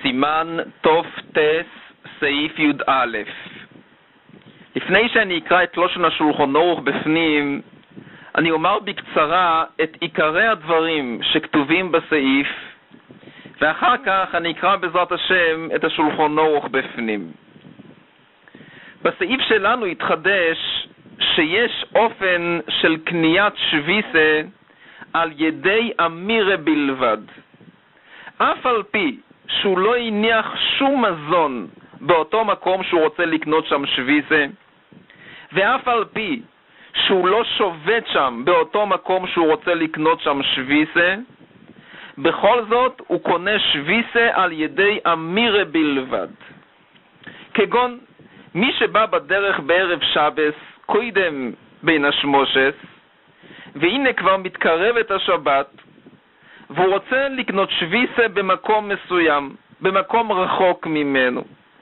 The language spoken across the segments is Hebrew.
סימן תופטס סעיף י"א. לפני שאני אקרא את לשון השולחן ערוך בפנים, אני אומר בקצרה את עיקרי הדברים שכתובים בסעיף, ואחר כך אני אקרא בעזרת השם את השולחן ערוך בפנים. בסעיף שלנו התחדש שיש אופן של קניית שוויסה על ידי אמירה בלבד. אף על פי שהוא לא הניח שום מזון באותו מקום שהוא רוצה לקנות שם שוויסה, ואף על פי שהוא לא שובת שם באותו מקום שהוא רוצה לקנות שם שוויסה, בכל זאת הוא קונה שוויסה על ידי אמירה בלבד. כגון מי שבא בדרך בערב שבס קודם בין השמושס, והנה כבר מתקרבת השבת, והוא רוצה לקנות שוויסה במקום מסוים, במקום רחוק ממנו.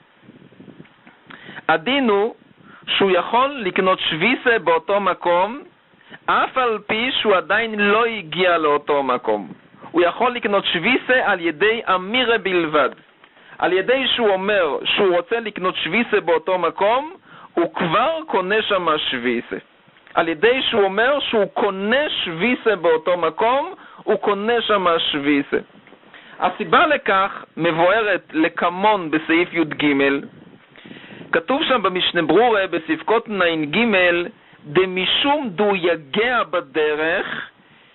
הדין הוא שהוא יכול לקנות שוויסה באותו מקום, אף על פי שהוא עדיין לא הגיע לאותו מקום. הוא יכול לקנות שוויסה על ידי אמירה בלבד. על ידי שהוא אומר שהוא רוצה לקנות שוויסה באותו מקום, הוא כבר קונה שם שוויסה. על ידי שהוא אומר שהוא קונה שוויסה באותו מקום, הוא קונה שם שוויסה. הסיבה לכך מבוארת לקמון בסעיף י"ג. כתוב שם במשנה ברורה בספקות נ"ג, דמשום דו יגע בדרך,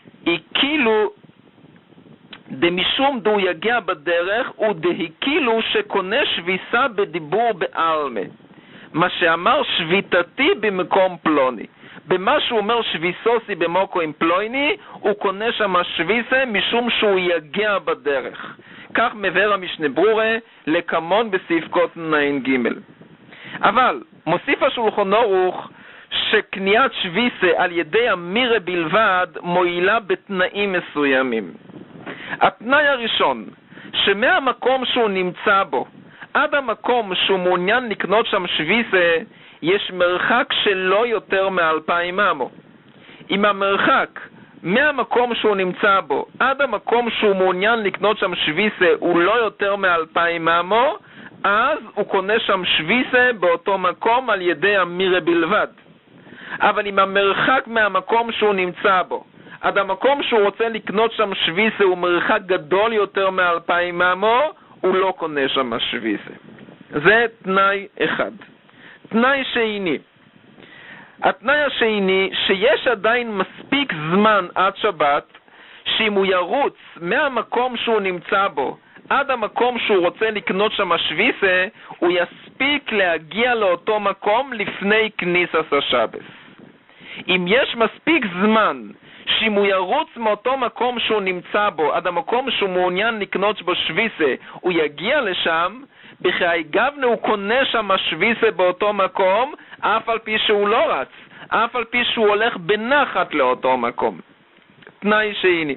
דמשום דו יגע בדרך ודהיקילו שקונה שוויסה בדיבור בעלמה. מה שאמר שביתתי במקום פלוני. במה שהוא אומר שוויסוסי במקום פלוני, הוא קונה שם שוויסה משום שהוא יגע בדרך. כך מבאר המשנה ברורה לקמון בספקות נ"ג. אבל מוסיף השולחן ערוך שקניית שוויסה על ידי אמירה בלבד מועילה בתנאים מסוימים. התנאי הראשון, שמהמקום שהוא נמצא בו עד המקום שהוא מעוניין לקנות שם שוויסה יש מרחק שלא יותר מ2,000 אמו. אם המרחק מהמקום שהוא נמצא בו עד המקום שהוא מעוניין לקנות שם שוויסה הוא לא יותר מ2,000 אמו, אז הוא קונה שם שוויסה באותו מקום על ידי אמירה בלבד. אבל אם המרחק מהמקום שהוא נמצא בו עד המקום שהוא רוצה לקנות שם שוויסה הוא מרחק גדול יותר מ2,000 אמו, הוא לא קונה שם שוויסה. זה תנאי אחד. תנאי שני. התנאי השני, שיש עדיין מספיק זמן עד שבת, שאם הוא ירוץ מהמקום שהוא נמצא בו עד המקום שהוא רוצה לקנות שם שוויסה, הוא יספיק להגיע לאותו מקום לפני כניסת השבת. אם יש מספיק זמן שאם הוא ירוץ מאותו מקום שהוא נמצא בו עד המקום שהוא מעוניין לקנות בו שוויסה, הוא יגיע לשם, בחיי גבנה הוא קונה שם שוויסה באותו מקום, אף על פי שהוא לא רץ, אף על פי שהוא הולך בנחת לאותו מקום. תנאי שני.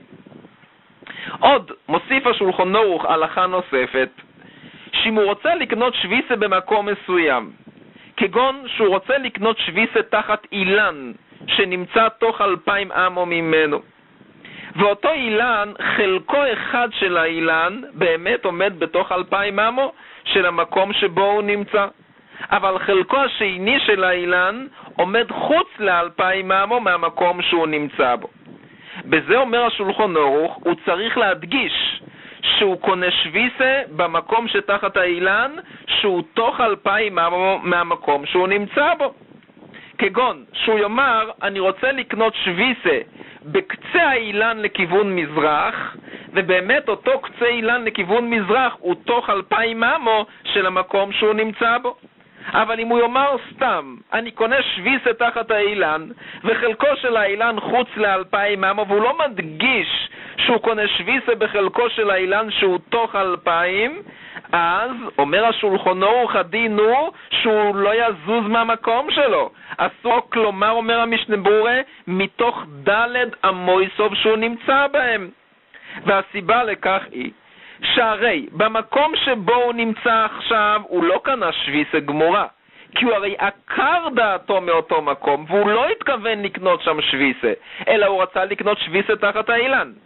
עוד מוסיף השולחן ערוך הלכה נוספת, שאם הוא רוצה לקנות שוויסה במקום מסוים, כגון שהוא רוצה לקנות שוויסה תחת אילן שנמצא תוך 2,000 אמו ממנו, ואותו אילן, חלקו אחד של האילן באמת עומד בתוך 2,000 אמו של המקום שבו הוא נמצא, אבל חלקו השני של האילן עומד חוץ ל2,000 אמו מהמקום שהוא נמצא בו. בזה אומר השולחן ערוך, הוא צריך להדגיש שהוא קונה שוויסה במקום שתחת האילן שהוא תוך 2,000 אמו מהמקום שהוא נמצא בו. כגון שהוא יאמר אני רוצה לקנות שוויסה בקצה האילן לכיוון מזרח, ובאמת אותו קצה אילן לכיוון מזרח הוא תוך 2,000 אמו של המקום שהוא נמצא בו. אבל אם הוא יאמר סתם אני קונה שוויסה תחת האילן וחלקו של האילן חוץ ל2,000 אמו, והוא לא מדגיש שהוא קונה שוויסה בחלקו של האילן שהוא תוך 2,000, אז אומר השולחן ערוך הדין הוא שהוא לא יזוז מהמקום שלו. אסור כלומר, אומר המשנה ברורה, מתוך ד' המויסוב שהוא נמצא בהם. והסיבה לכך היא שהרי במקום שבו הוא נמצא עכשיו הוא לא קנה שוויסה גמורה, כי הוא הרי עקר דעתו מאותו מקום והוא לא התכוון לקנות שם שוויסה, אלא הוא רצה לקנות שוויסה תחת האילן.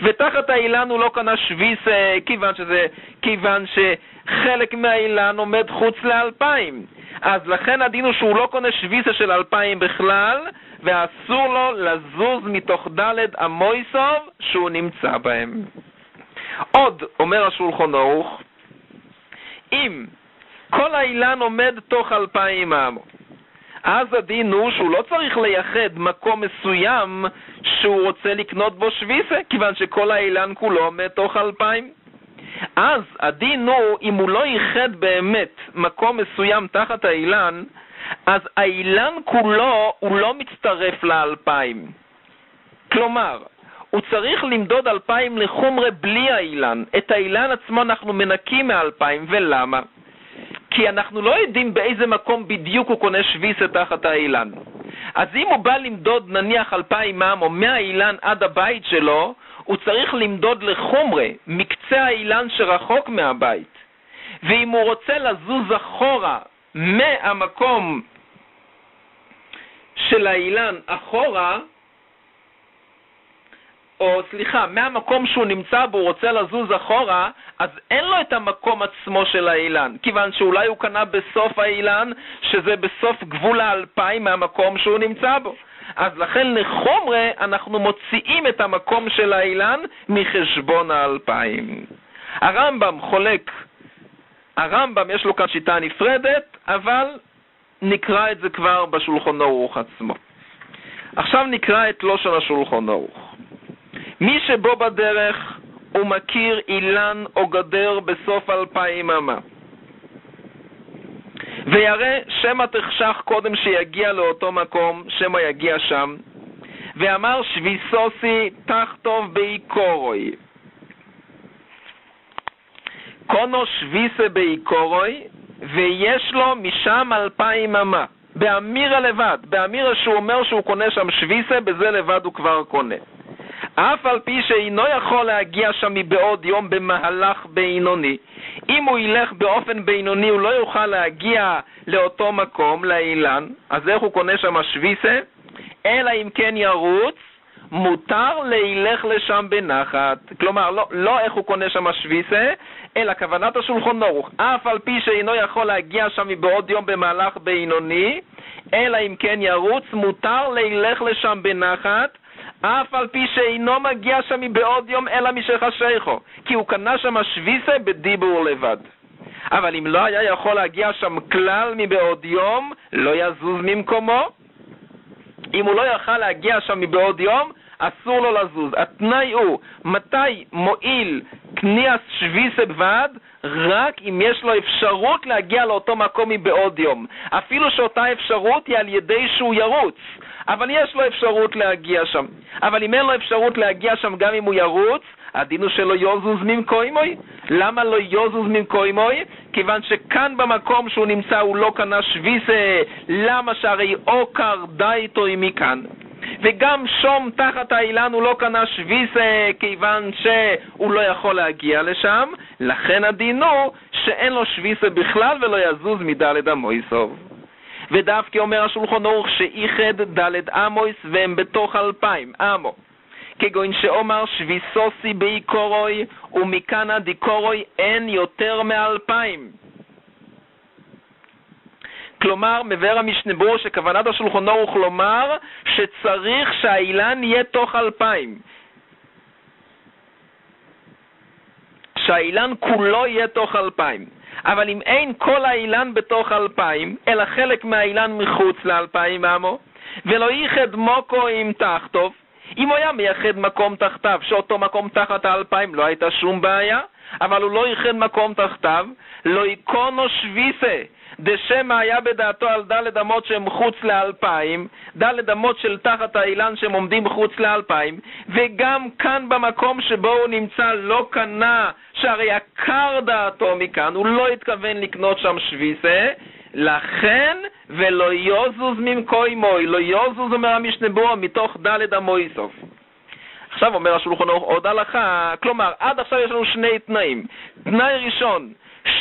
ותחת האילן הוא לא קנה שוויסה, כיוון שחלק מהאילן עומד חוץ ל2,000. אז לכן הדין הוא שהוא לא קונה שוויסה של 2,000 בכלל, ואסור לו לזוז מתוך ד' המויסוב שהוא נמצא בהם. עוד אומר השולחן ערוך, אם כל האילן עומד תוך 2,000 אמו, אז הדין הוא שהוא לא צריך לייחד מקום מסוים שהוא רוצה לקנות בו שוויסה, כיוון שכל האילן כולו עומד תוך 2,000. אז הדין הוא, אם הוא לא ייחד באמת מקום מסוים תחת האילן, אז האילן כולו הוא לא מצטרף ל2,000. כלומר, הוא צריך למדוד 2,000 לחומרה בלי האילן. את האילן עצמו אנחנו מנקים מ2,000, ולמה? כי אנחנו לא יודעים באיזה מקום בדיוק הוא קונה שוויסה תחת האילן. אז אם הוא בא למדוד נניח 2,000 או מהאילן עד הבית שלו, הוא צריך למדוד לחומרה, מקצה האילן שרחוק מהבית. ואם הוא רוצה לזוז אחורה מהמקום של האילן אחורה, מהמקום שהוא נמצא בו הוא רוצה לזוז אחורה, אז אין לו את המקום עצמו של האילן, כיוון שאולי הוא קנה בסוף האילן, שזה בסוף גבול 2,000 מהמקום שהוא נמצא בו. אז לכן לחומרה אנחנו מוציאים את המקום של האילן מחשבון 2,000. הרמב"ם חולק, הרמב"ם יש לו כאן שיטה נפרדת, אבל נקרא את זה כבר בשולחן ערוך עצמו. עכשיו נקרא את לושן השולחן ערוך. מי שבו בדרך הוא מכיר אילן או גדר בסוף 2,000 אמה, ויראה שמה תחשך קודם שיגיע לאותו מקום, שמה יגיע שם, ואמר שוויסוסי תחטוב בעיקורוי. קונו שוויסה בעיקורוי, ויש לו משם 2,000 אמה. באמירה לבד, באמירה שהוא אומר שהוא קונה שם שוויסה, בזה לבד הוא כבר קונה. אף על פי שאינו יכול להגיע שם מבעוד יום במהלך בינוני. אם הוא ילך באופן בינוני הוא לא יוכל להגיע לאותו מקום, לאילן. אז איך הוא קונה שם שוויסה? אלא אם כן ירוץ, מותר להילך לשם בנחת. כלומר, לא איך הוא קונה שם שוויסה, אלא כוונת השולחן ערוך. אף על פי שאינו יכול להגיע שם מבעוד יום במהלך בינוני, אלא אם כן ירוץ, מותר להילך לשם בנחת, אף על פי שאינו מגיע שם מבעוד יום אלא משחשיכו, כי הוא קנה שם שוויסה בדיבור לבד. אבל אם לא היה יכול להגיע שם כלל מבעוד יום, לא יזוז ממקומו. אם הוא לא יוכל להגיע שם מבעוד יום, אסור לו לזוז. התנאי הוא, מתי מועיל קניית שוויסה בבד? רק אם יש לו אפשרות להגיע לאותו מקום מבעוד יום. אפילו שאותה אפשרות היא על ידי שהוא ירוץ. אבל יש לו אפשרות להגיע שם. אבל אם אין לו אפשרות להגיע שם גם אם הוא ירוץ, הדין הוא שלא יוזוז ממקוימוי. למה לא יוזוז ממקוימוי? כיוון שכאן במקום שהוא נמצא הוא לא קנה שוויסה. למה? שהרי אוקר דייתו מכאן. וגם שום תחת האילן הוא לא קנה שוויסה, כיוון שהוא לא יכול להגיע לשם. לכן הדין הוא שאין לו שוויסה בכלל ולא יזוז מדלת המויסוב. ודווקא אומר השולחן ערוך שאיחד דלת אמויס והם בתוך 2,000 אמו, כגון שאומר שוויסוסי בעיקורוי ומכאנה דיקורוי אין יותר מ2,000. כלומר, מבאר המשנה ברורה שכוונת השולחן ערוך לומר שצריך שהאילן יהיה תוך 2,000, שהאילן כולו יהיה תוך 2,000. אבל אם אין כל האילן בתוך 2,000, אלא חלק מהאילן מחוץ ל2,000 אמו, ולא ייחד מוקו עם תחתוב, אם הוא היה מייחד מקום תחתיו, שאותו מקום תחת 2,000 לא הייתה שום בעיה, אבל הוא לא ייחד מקום תחתיו, לא יקונו שוויסה, דשמה היה בדעתו על דלת אמות שהם חוץ ל2,000, דלת אמות של תחת האילן שהם עומדים חוץ ל2,000, וגם כאן במקום שבו הוא נמצא לא קנה, שהרי יקר דעתו מכאן, הוא לא התכוון לקנות שם שוויסה, לכן ולא יוזוז ממקוימוי, לא יוזוז אומר המשנה ברורה מתוך דלת המויסוף. עכשיו אומר השולחן ערוך עוד הלכה, כלומר עד עכשיו יש לנו שני תנאים. תנאי ראשון,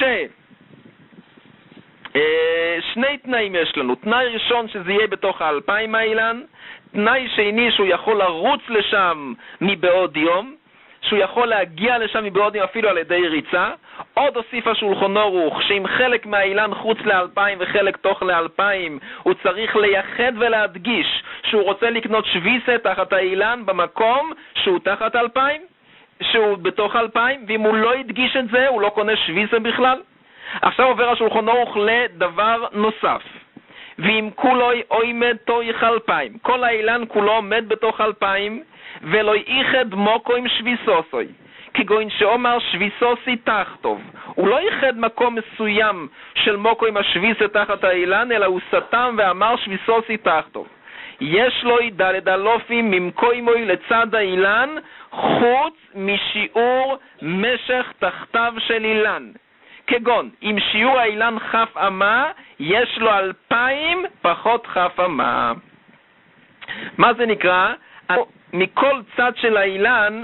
שני תנאים יש לנו. תנאי ראשון שזה יהיה בתוך 2,000 האילן, תנאי שני שהוא יכול לרוץ לשם מבעוד יום, שהוא יכול להגיע לשם מבעודים אפילו על ידי ריצה. עוד הוסיף השולחן ערוך שאם חלק מהאילן חוץ ל2,000 וחלק תוך ל2,000, הוא צריך לייחד ולהדגיש שהוא רוצה לקנות שוויסה תחת האילן במקום שהוא תחת 2,000, שהוא בתוך 2,000, ואם הוא לא ידגיש את זה, הוא לא קונה שוויסה בכלל. עכשיו עובר השולחן ערוך לדבר נוסף. ואם כולוי עומד תוך 2,000, כל האילן כולו עומד בתוך 2,000, ולא ייחד מוקו עם שוויסוסוי. כגון שאומר שוויסוסי תחתוב. הוא לא ייחד מקום מסוים של מוקו עם השוויסה תחת האילן, אלא הוא סתם ואמר שוויסוסי תחתוב. יש לו דלת אלופים ממקוימוי לצד האילן, חוץ משיעור משך תחתיו של אילן. כגון, אם שיעור האילן כף אמה, יש לו 2,000 פחות כף אמה. מה זה נקרא? מכל צד של האילן,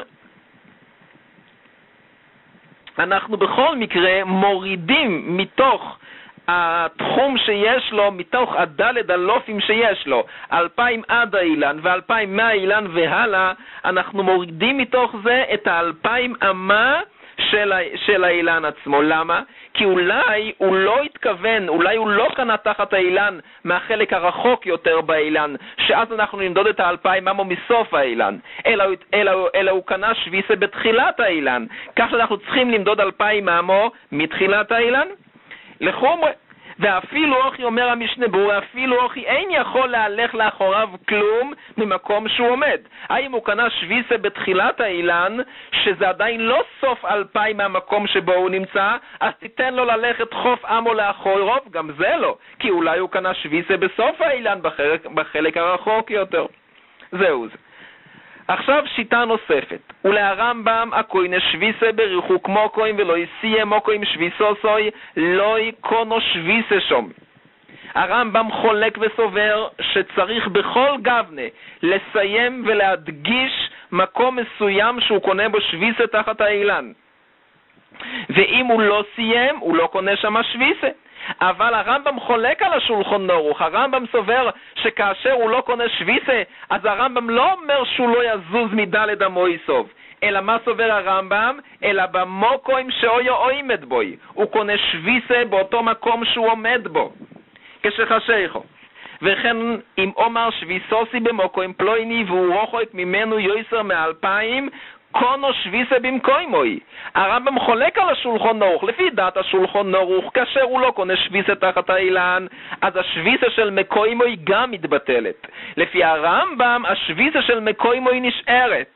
אנחנו בכל מקרה מורידים מתוך התחום שיש לו, מתוך הדלת אלופים שיש לו, 2,000 עד האילן ו2,000 מהאילן והלאה, אנחנו מורידים מתוך זה את 2,000 אמה של האילן עצמו. למה? כי אולי הוא לא התכוון, אולי הוא לא קנה תחת האילן מהחלק הרחוק יותר באילן, שאז אנחנו נמדוד את 2,000 אמו מסוף האילן, אלא הוא קנה שוויסה בתחילת האילן, כך שאנחנו צריכים למדוד 2,000 אמו מתחילת האילן. לחומרה, ואפילו אוכי אומר המשנה ברורה, אפילו אוכי אין יכול להלך לאחוריו כלום ממקום שהוא עומד. האם הוא קנה שוויסה בתחילת האילן, שזה עדיין לא סוף 2,000 מהמקום שבו הוא נמצא, אז תיתן לו ללכת חוף אמו לאחוריו? גם זה לא, כי אולי הוא קנה שוויסה בסוף האילן, בחלק הרחוק יותר. זהו זה. עכשיו שיטה נוספת, ולהרמב"ם הכוינה שוויסה בריחוק מוקוים ולא יסיה מוקוים שוויסוסוי לא יקונו שוויסה שום. הרמב"ם חולק וסובר שצריך בכל גבנה לסיים ולהדגיש מקום מסוים שהוא קונה בו שוויסה תחת האילן, ואם הוא לא סיים הוא לא קונה שם שוויסה. אבל הרמב"ם חולק על השולחן ערוך. הרמב"ם סובר שכאשר הוא לא קונה שוויסה, אז הרמב"ם לא אומר שהוא לא יזוז מדלת המויסוב, אלא מה סובר הרמב"ם? אלא במוקוים שאויו עומד בוי, הוא קונה שוויסה באותו מקום שהוא עומד בו כשחשיכו. וכן אם אומר שוויסוסי במוקוים פלויני והוא רוחק ממנו יויסר 2,000, קונו שוויסה במקוימוי. הרמב"ם חולק על השולחן ערוך. לפי דעת השולחן ערוך, כאשר הוא לא קונה שוויסה תחת האילן, אז השוויסה של מקוימוי גם מתבטלת. לפי הרמב"ם, השוויסה של מקוימוי נשארת.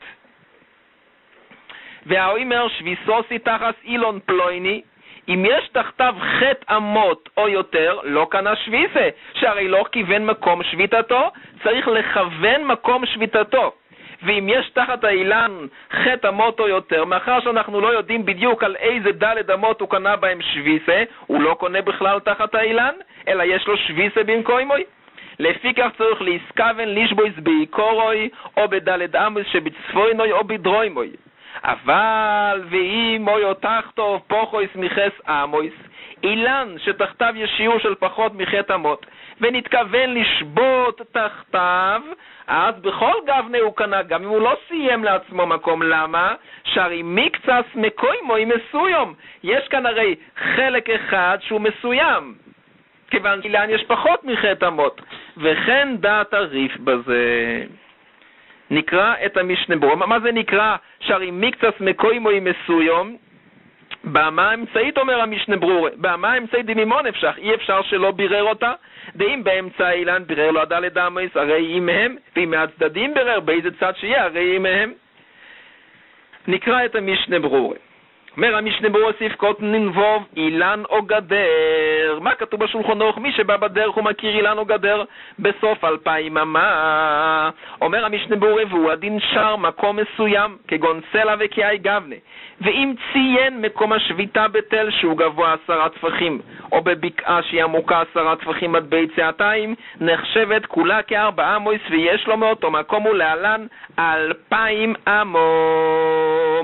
והאומר שוויסוסי תחת אילון פלויני, אם יש תחתיו חטא אמות או יותר, לא קנה שוויסה, שהרי לא כיוון מקום שביתתו, צריך לכוון מקום שביתתו. ואם יש תחת האילן חטא אמות או יותר, מאחר שאנחנו לא יודעים בדיוק על איזה דלת אמות הוא קנה בהם שוויסה, הוא לא קונה בכלל תחת האילן, אלא יש לו שוויסה במקוימוי. לפי כך צריך להסכוון לישבויס בעיקורוי, או בדלת אמוס שבצפוינוי או בדרוימוי. אבל ואם אויו תחתו פוחויס מחס אמויס, אילן שתחתיו יש שיעור של פחות מחטא אמות, ונתכוון לשבות תחתיו, אז בכל גבנה הוא קנה, גם אם הוא לא סיים לעצמו מקום. למה? שהרי מקצס מקוימוי מסוים. יש כאן הרי חלק אחד שהוא מסוים, כיוון אילן יש פחות מחטא אמות, וכן דעת הריף בזה. נקרא את המשנה ברורה. מה זה נקרא שהרי מקצס מקוימוי מסוים? במה האמצעית אומר המשנה ברורה? במה האמצעית דמימון אפשר? אי אפשר שלא בירר אותה. דאם באמצע האילן בירר לו הדלת אמוס, הרי אם הם, ואם מהצדדים בירר באיזה צד שיהיה, הרי אם הם. נקרא את המשנה ברורה. אומר המשנה ברורה ספקות ננבוב אילן או גדר. מה כתוב בשולחן ערוך? מי שבא בדרך הוא מכיר אילן או גדר בסוף 2,000 אמה. אומר המשנה ברורה והוא הדין שר מקום מסוים כגון סלע וקיאי גבנה, ואם ציין מקום השביתה בתל שהוא גבוה 10 טפחים או בבקעה שהיא עמוקה 10 טפחים עד ביצעתיים, נחשבת כולה כ4 אמוס ויש לו מאותו מקום ולהלן 2,000 אמו.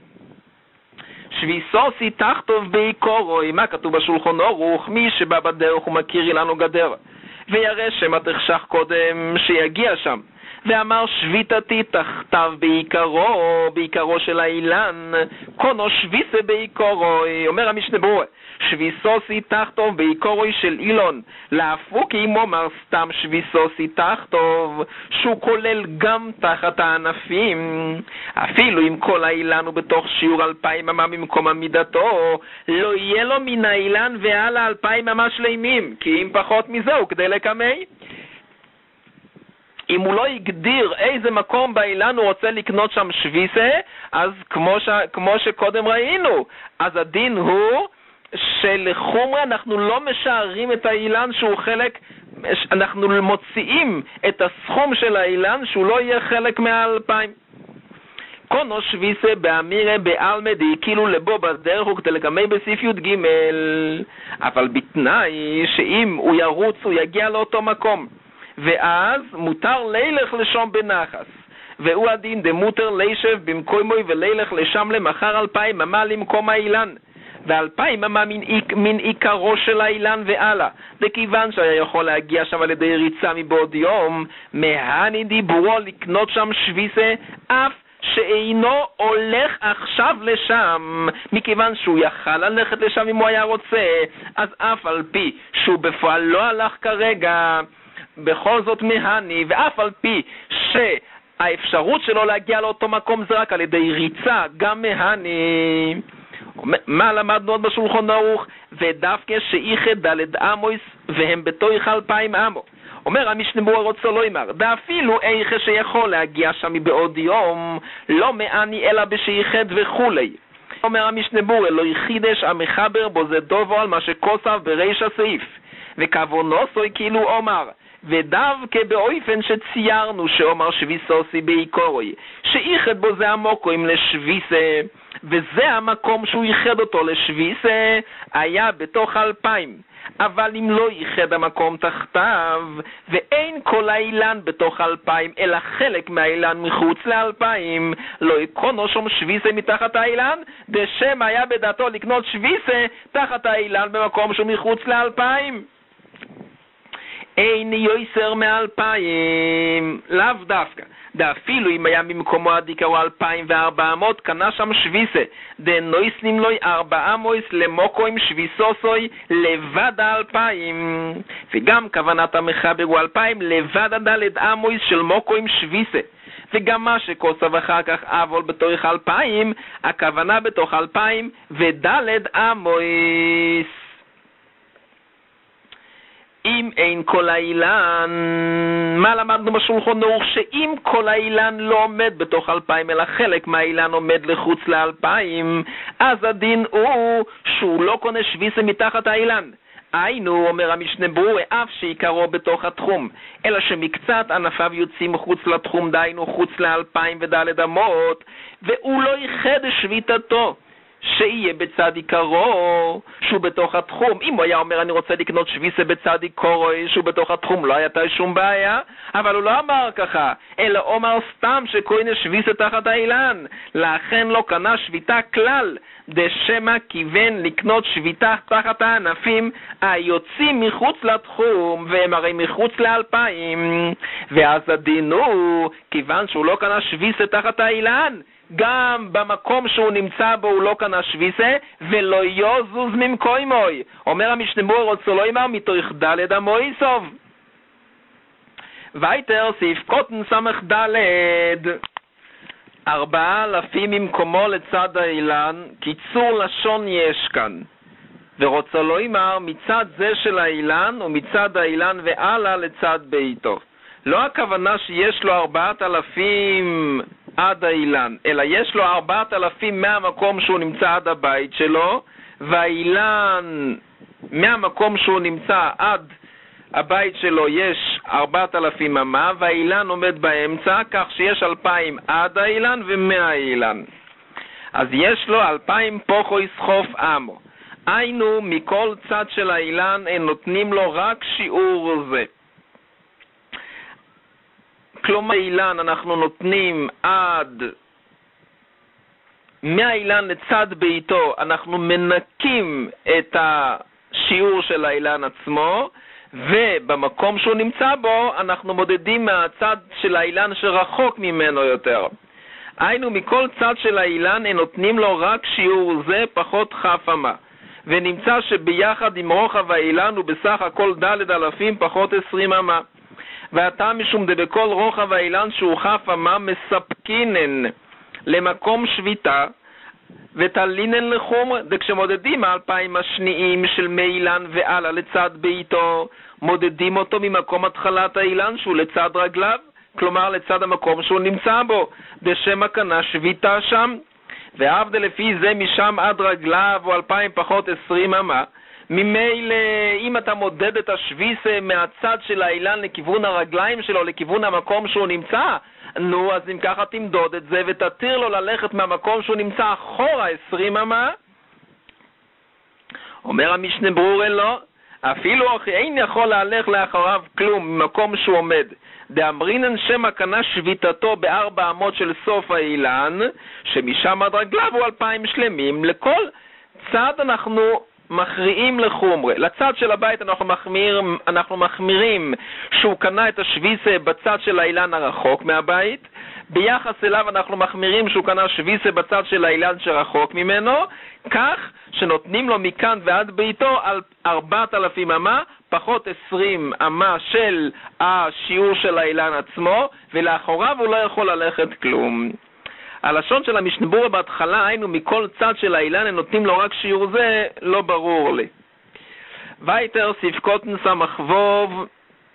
שוויסוסי תחתוב בעיקורוי. מה כתוב בשולחן ערוך? מי שבא בדרך הוא מכיר אילן או גדר ויראה שמא תחשך קודם שיגיע שם, ואמר שביתתי תחתיו בעיקרו של האילן, קונו שביסה בעיקרו. אומר המשנה ברורה, שביסוסי תחתוב בעיקרו של אילון, להפוק אם אומר סתם שביסוסי תחתוב, שהוא כולל גם תחת הענפים, אפילו אם כל האילן הוא בתוך שיעור 2,000 אמה במקום עמידתו, לא יהיה לו מן האילן ועלה 2,000 אמה שלמים, כי אם פחות מזהו כדי לקמי. אם הוא לא יגדיר איזה מקום באילן הוא רוצה לקנות שם שביסה, אז כמו שקודם ראינו, אז הדין הוא שלחומרה אנחנו לא משערים את האילן שהוא חלק, אנחנו מוציאים את הסכום של האילן שהוא לא יהיה חלק מה-2,000. קונו שביסה באמירה בעלמדי כאילו לבו בדרך הוא כתלקמי בסעיף י"ג, אבל בתנאי שאם הוא ירוץ הוא יגיע לאותו מקום, ואז מותר לילך לשום בנחס, והוא הדין דמותר לישב במקומוי ולילך לשם למחר 2,000 אמה למקום האילן, ו2,000 אמה מן עיקרו של האילן ועלה, וכיוון שהיה יכול להגיע שם על ידי ריצה מבעוד יום, מהני דיברו לקנות שם שביסה אף שאינו הולך עכשיו לשם, מכיוון שהוא יכל ללכת לשם אם הוא היה רוצה, אז אף על פי שהוא בפועל לא הלך כרגע, בכל זאת מהני, ואף על פי שהאפשרות שלו להגיע לאותו מקום זה רק על ידי ריצה, גם מהני. מה למדנו עוד בשולחן ערוך? ודווקא שאיחד דלת אמויס והם בתוך 2,000 אמו. אומר המשנה ברורה רוצה לא אמר, ואפילו איכה שיכול להגיע שם מבעוד יום, לא מעני אלא בשאיחד וכולי. אומר המשנה ברורה, לא יחידש המחבר בו זה דובו על מה שכוסף בריש הסעיף, וכוונוסוי כאילו אומר, ודווקא באופן שציירנו שאומר שביסוסי בעיקורוי, שאיחד בו זה המוקוים לשביסה, וזה המקום שהוא ייחד אותו לשביסה, היה בתוך 2,000. אבל אם לא ייחד המקום תחתיו, ואין כל האילן בתוך 2,000, אלא חלק מהאילן מחוץ ל2,000, לא יקונו שום שביסה מתחת האילן, בשם היה בדעתו לקנות שביסה תחת האילן במקום שהוא מחוץ ל2,000. אין יויסר מ2,000, לאו דווקא. ואפילו אם היה במקומו עד עיקרו 2,400, קנה שם שביסה, דנויסנים לוי 400 למוקו עם שביסוסוי לבד 2,000, וגם כוונת המחבר הוא 2,000 לבד דלת אמויס של מוקו עם שביסה, וגם מה שכוסף אחר כך אבל בתוך 2,000, הכוונה בתוך 2,000 ודלת אמויס. אם אין כל האילן, מה למדנו בשולחן ערוך? שאם כל האילן לא עומד בתוך 2,000 אלא חלק מהאילן עומד לחוץ ל2,000, אז הדין הוא שהוא לא קונה שביסה מתחת האילן. היינו, אומר המשנה ברורה, אף שעיקרו בתוך התחום, אלא שמקצת ענפיו יוצאים חוץ לתחום, דיינו חוץ ל2,000 ודלת אמות, והוא לא ייחד שביתתו שיהיה בצד עיקרו שהוא בתוך התחום. אם הוא היה אומר אני רוצה לקנות שביסה בצד עיקרו שהוא בתוך התחום, לא הייתה שום בעיה, אבל הוא לא אמר ככה, אלא אומר סתם שקונה שביסה תחת האילן, לכן לא קנה שביתה כלל, דשמה כיוון לקנות שביתה תחת הענפים היוצאים מחוץ לתחום, והם הרי מחוץ ל2,000, ואז הדין הוא, כיוון שהוא לא קנה שביסה תחת האילן, גם במקום שהוא נמצא בו הוא לא קנה שביסה, ולא יוזוז ממקוימוי. אומר המשנה ברורה רוצה לא אמר מתוך דלת המויסוב. וייטר סעיף קוטן סמך דלת, 4,000 ממקומו לצד האילן, קיצור לשון יש כאן, ורוצה לא אמר מצד זה של האילן ומצד האילן ועלה לצד ביתו. לא הכוונה שיש לו 4,000 עד האילן, אלא יש לו 4,000 מהמקום שהוא נמצא עד הבית שלו, והאילן מהמקום שהוא נמצא עד הבית שלו יש 4,000 אמה, והאילן עומד באמצע, כך שיש 2,000 עד האילן ו100 האילן. אז יש לו 2,000 פוחו יסחוף אמו. היינו, מכל צד של האילן הם נותנים לו רק שיעור זה. כלומר, האילן אנחנו נותנים עד מהאילן לצד ביתו, אנחנו מנקים את השיעור של האילן עצמו, ובמקום שהוא נמצא בו אנחנו מודדים מהצד של האילן שרחוק ממנו יותר. היינו מכל צד של האילן הם נותנים לו רק שיעור זה פחות כף אמה, ונמצא שביחד עם רוחב האילן הוא בסך הכל ד' אלפים פחות 20 אמה. ועתה משום דבכל רוחב האילן שהוא כף אמה מספקינן למקום שביתה ותלינן לחומר, וכשמודדים 2,000 השניים של מי אילן ועלה לצד ביתו, מודדים אותו ממקום התחלת האילן שהוא לצד רגליו, כלומר לצד המקום שהוא נמצא בו, בשם הקנה שביתה שם, ועבדה לפי זה משם עד רגליו הוא 2,000 פחות 20 אמה. ממילא אם אתה מודד את השביסה מהצד של האילן לכיוון הרגליים שלו, לכיוון המקום שהוא נמצא, נו, אז אם ככה תמדוד את זה ותתיר לו ללכת מהמקום שהוא נמצא אחורה 20 אמה. אומר המשנה ברורה לא, אפילו אחי אין יכול להלך לאחריו כלום ממקום שהוא עומד. דאמרינן שם הקנה שביתתו ב4 אמות של סוף האילן, שמשם עד רגליו הוא 2,000 שלמים. לכל צד אנחנו מכריעים לחומרה. לצד של הבית אנחנו מחמירים שהוא קנה את השביסה בצד של האילן הרחוק מהבית, ביחס אליו אנחנו מחמירים שהוא קנה שביסה בצד של האילן שרחוק ממנו, כך שנותנים לו מכאן ועד ביתו על 4,000 אמה פחות 20 אמה של השיעור של האילן עצמו, ולאחוריו הוא לא יכול ללכת כלום. הלשון של המשנה ברורה בהתחלה היינו מכל צד של האילן הם נותנים לו רק שיעור זה, לא ברור לי. וייטר ספקותן סמכבוב,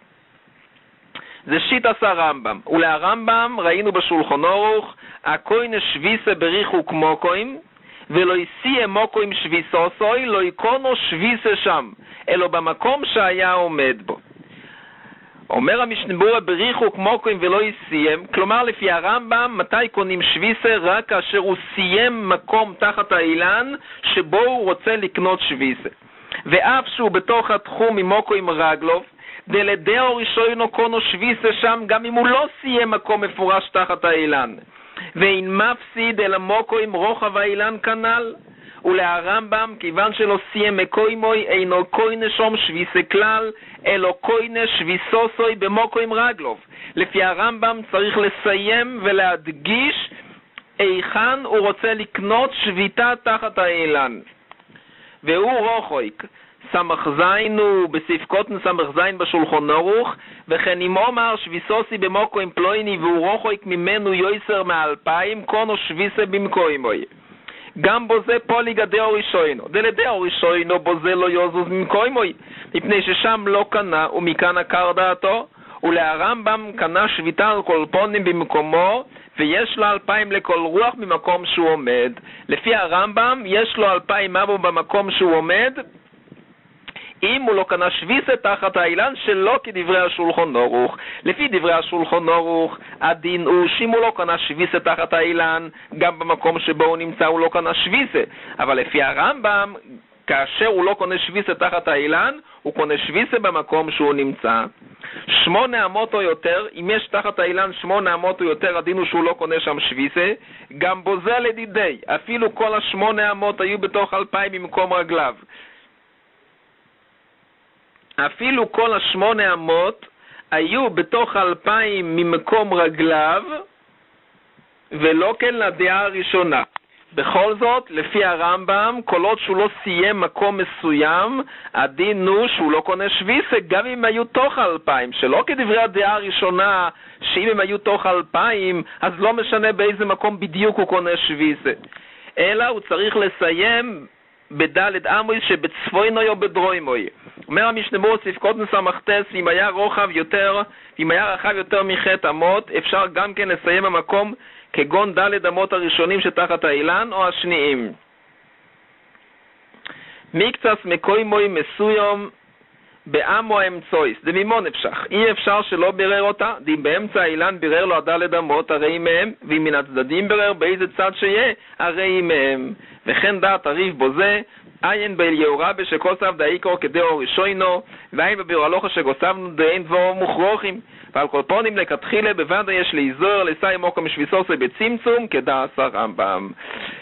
זה שיטת הרמב"ם. ולהרמב"ם ראינו בשולחן ערוך הכהן שביסה בריחו כמו כהן, ולא יסיע מוקוים שביסוסוי, לא יקונו שביסה שם, אלא במקום שהיה עומד בו. אומר המשנה ברורה בריחו כמו כהן ולא יסיים, כלומר לפי הרמב"ם מתי קונים שביסה? רק כאשר הוא סיים מקום תחת האילן שבו הוא רוצה לקנות שביסה, ואף שהוא בתוך התחום ממוקו עם רגלוב, דלדאו ראשונו קונו שביסה שם גם אם הוא לא סיים מקום מפורש תחת האילן, ואין מפסיד אלא מוקו עם רוחב האילן כנל. ולהרמב"ם כיוון שלא סיים מקוימוי אינו קוינה שום שביסה כלל, אלא קוינה שביסוסוי במוקו עם רגלוב. לפי הרמב"ם צריך לסיים ולהדגיש איכן הוא רוצה לקנות שביתה תחת האילן. והוא רוחויק סמך זין הוא בספקותן סמך זין בשולחן ערוך, וכן אם אומר שביסוסי במוקו עם פלויני והוא רוחויק ממנו יויסר 2,000 קונו שביסה במקוימוי. גם בו זה פוליגה דאו ראשוינו, דלדאו ראשוינו בו זה לא יוזוז ממקוימוי, מפני ששם לא קנה ומכאן עקר דעתו. ולהרמב"ם קנה שביתה על כל פונים במקומו, ויש לו 2,000 לכל רוח ממקום שהוא עומד. לפי הרמב"ם יש לו 2,000 אבו במקום שהוא עומד, אם הוא לא קנה שביסה תחת האילן שלא כדברי השולחן ערוך. לפי דברי השולחן ערוך הדין הוא שאם הוא לא קנה שביסה תחת האילן, גם במקום שבו הוא נמצא הוא לא קנה שביסה. אבל לפי הרמב"ם כאשר הוא לא קונה שביסה תחת האילן, הוא קונה שביסה במקום שהוא נמצא. 8 אמות או יותר, אם יש תחת האילן 8 אמות או יותר, הדין הוא שהוא לא קונה שם שביסה. גם בו זה לדידי, אפילו כל 8 אמות היו בתוך 2,000 ממקום רגליו, אפילו כל 8 אמות היו בתוך 2,000 ממקום רגליו, ולא כן לדעה הראשונה. בכל זאת, לפי הרמב"ם, כל עוד שהוא לא סיים מקום מסוים, הדין הוא שהוא לא קונה שביסה, גם אם היו תוך 2,000, שלא כדברי הדעה הראשונה, שאם הם היו תוך 2,000, אז לא משנה באיזה מקום בדיוק הוא קונה שביסה. אלא הוא צריך לסיים בדלת אמוי שבצפוינוי או בדרוימוי. אומר המשנה ברורה ספקותן סמכתס, אם היה רחב יותר מחטא אמות, אפשר גם כן לסיים המקום כגון ד' אמות הראשונים שתחת האילן או השניים. מקצס מקוימוי מסוים באמו האמצויס, דמימון אפשך, אי אפשר שלא בירר אותה, דים באמצע האילן בירר לו הד' אמות הרי מהם, ואם מן הצדדים בירר באיזה צד שיהיה הרי מהם. וכן דעת הריב בו זה, עין באליהו רבי שכוסף דאיקו כדאו ראשוינו, ועין בביאור הלוכה שכוספנו דאין דברו מוכרוכים, ועל כל פונים לכתחילה בוודא יש להיזור לסי מוקם שביסוסי בצמצום כדעת הרמב"ם.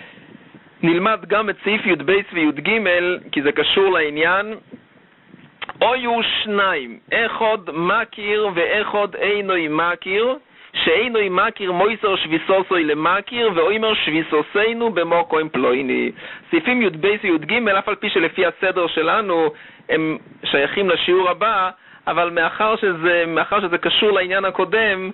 נלמד גם את סעיף י"ב וי"ג כי זה קשור לעניין. אויו שניים, אחד מכיר ואחד אינוי מכיר, שאינוי מכיר מויסר שביסוסוי למכיר, ואוימר שביסוסינו במוקוים פלויני. סעיפים י' ב' י' ג', אף על פי שלפי הסדר שלנו הם שייכים לשיעור הבא, אבל מאחר שזה קשור לעניין הקודם,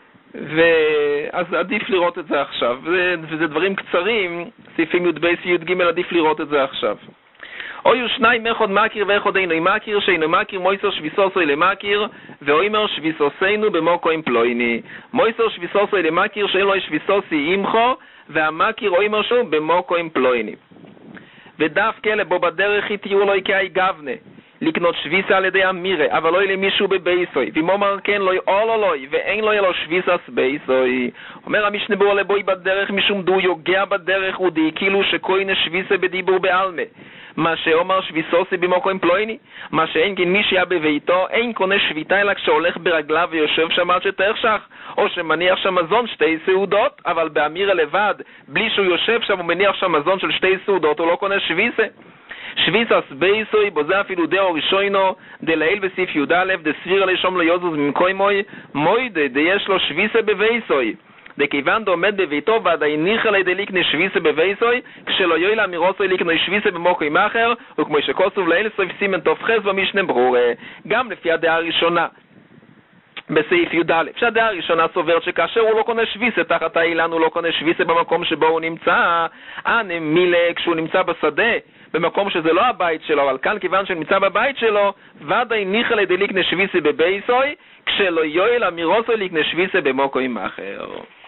אז עדיף לראות את זה עכשיו. וזה דברים קצרים, סעיפים י' ב' י' ג', עדיף לראות את זה עכשיו. אויו שניים, אחד מכיר ואחד אינוי מכיר, שאינו מכיר מויסר שביסוסוי למכיר, ואוימר שביסוסינו במוקוים פלויני. מויסר שביסוסוי למכיר, שאין לו שביסוסי עמכו, והמכיר אוימר שהוא במוקוים פלויני. ודווקא לבו בדרך יתירו לו כאי גבנה, לקנות שביסה על ידי אמירה, אבל לא יהיה מישהו בבייסוי, ומאמר כן לא יאולו לו, ואין לו ילו שביסס בייסוי. אומר המשנה ברורה לבוי בדרך, משום דו יוגע בדרך, ודי כאילו שכוינה שביסה בדיבור בעלמה. מה שאומר שביסוסי במוקוים פלויני, מה שאין כן מי שהיה בביתו, אין קונה שביתה אלא כשהולך ברגליו ויושב שם עד שתרשך, או שמניח שם מזון שתי סעודות, אבל באמירה לבד, בלי שהוא יושב שם ומניח שם מזון של שתי סעודות, הוא לא קונה שביסה. שביסס בייסוי, בו זה אפילו דאו ראשוינו, דלעיל בסעיף י"א, דסביר לשום ליוזוז ממקוימוי, מוידה דיש לו שביסה בבייסוי. דכיוון דעומד בביתו ועדיין ניחא לידי ליקנה שביסה בבייסוי, כשלא יוי לאמירוסוי ליקנה שביסה במוקוים אחר, וכמו שכוסוב לעיל סוף סימן תופחס במשנה ברורה. גם לפי הדעה הראשונה בסעיף י"א, שהדעה הראשונה סוברת שכאשר הוא לא קונה שביסה תחת האילן, הוא לא קונה שביסה במקום שבו הוא נמצא, מילה כשהוא נמצא בשדה, במקום שזה לא הבית שלו, אבל כאן כיוון שנמצא בבית שלו, ודאי ניחא לידי ליקנה שביסה בבייסוי, כשלא יוי לאמירוסוי ליקנה שביסה במוקוים אחר.